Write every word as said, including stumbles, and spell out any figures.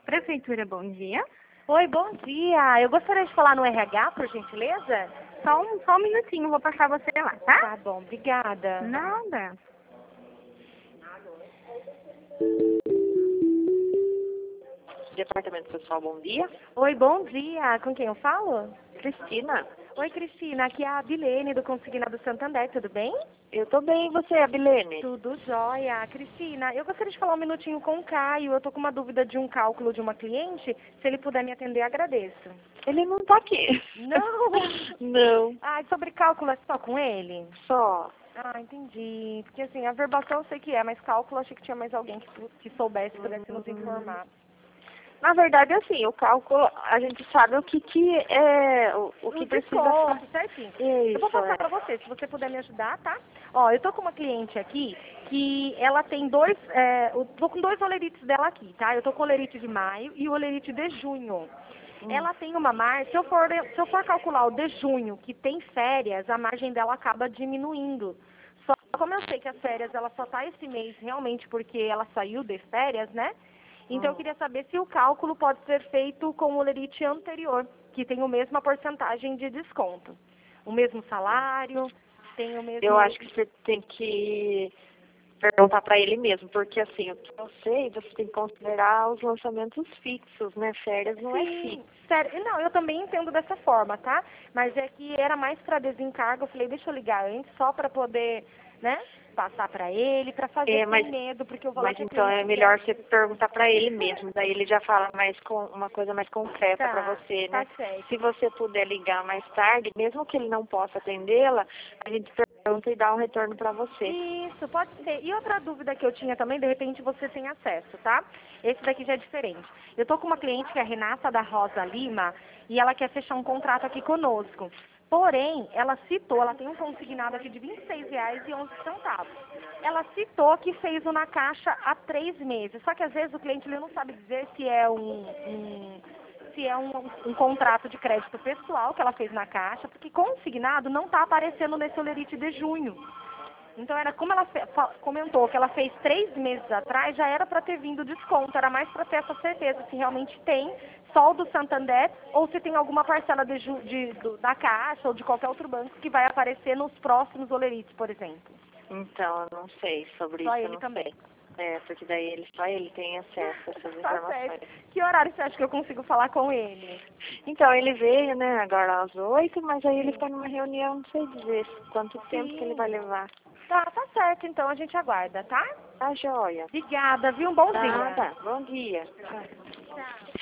Prefeitura, bom dia. Oi, bom dia. Eu gostaria de falar no R H, por gentileza. Só um, só um minutinho, vou passar você lá, tá? Tá bom, obrigada. Nada. Departamento Social, bom dia. Oi, bom dia. Com quem eu falo? Cristina, Oi, Cristina. Aqui é a Abilene, do Consignado Santander. Tudo bem? eu tô bem, e você, Abilene? Tudo jóia. Cristina, eu gostaria de falar um minutinho com o Caio. Eu tô com uma dúvida de um cálculo de uma cliente. Se ele puder me atender, agradeço. Ele não tá aqui. Não? Não, Ah, sobre cálculo é só com ele? só. Ah, entendi. Porque assim, a verbação eu sei que é, mas cálculo eu achei que tinha mais alguém que, que soubesse, pudesse nos informar. Na verdade, assim, o cálculo, a gente sabe o que que é, o, o que Um precisa desconto, fazer. certinho. Isso, Eu vou passar é. pra você, se você puder me ajudar, tá? Ó, eu tô com uma cliente aqui que ela tem dois, é, eu tô com dois olerites dela aqui, tá? Eu tô com o olerite de maio e o olerite de junho. Hum. Ela tem uma margem, se eu for, se eu for calcular o de junho, que tem férias, a margem dela acaba diminuindo. Só como eu sei que as férias, ela só tá esse mês realmente porque ela saiu de férias, né? Então eu Hum. queria saber se o cálculo pode ser feito com o olerite anterior, que tem a mesma porcentagem de desconto. O mesmo salário, tem o mesmo... Eu acho que você tem que perguntar pra ele mesmo, porque assim, o que eu sei, você tem que considerar os lançamentos fixos, né? Férias não é Sim, fixo. sério. Não, eu também entendo dessa forma, tá? Mas é que era mais para desencargo. Eu falei, deixa eu ligar antes, só para poder, né, passar para ele, para fazer É, mas sem medo, porque eu vou lá Mas que a então é cliente melhor quer. você perguntar pra ele mesmo, daí ele já fala mais com uma coisa mais concreta Tá, pra você, tá né? certo. Se você puder ligar mais tarde, mesmo que ele não possa atendê-la, a gente pergunta e dá um retorno pra você. Isso, pode ser. E outra dúvida que eu tinha também, de repente você tem acesso, tá? Esse daqui já é diferente. Eu tô com uma cliente que é a Renata da Rosa Lima e ela quer fechar um contrato aqui conosco. Porém, ela citou, ela tem um consignado aqui de vinte e seis reais e onze centavos. Ela citou que fez o na caixa há três meses. Só que às vezes o cliente ele não sabe dizer se é um, um se é um, um contrato de crédito pessoal que ela fez na caixa, porque consignado não está aparecendo nesse olerite de junho. Então, era como ela fe- fa- comentou que ela fez três meses atrás, já era para ter vindo desconto, era mais para ter essa certeza se realmente tem só o do Santander ou se tem alguma parcela de, ju- de- do- da Caixa ou de qualquer outro banco que vai aparecer nos próximos olerites, por exemplo. Então, eu não sei sobre Só isso, eu ele não também. sei. É, porque daí ele, só ele tem acesso a essas Tá informações. certo. Que horário você acha que eu consigo falar com ele? Então, ele veio, né, agora às oito, mas aí ele Sim. está numa reunião, não sei dizer quanto tempo que ele vai levar. Tá, tá certo, então a gente aguarda, tá? Tá joia. Obrigada, viu? Um bom dia. Nada, bom dia. Tchau.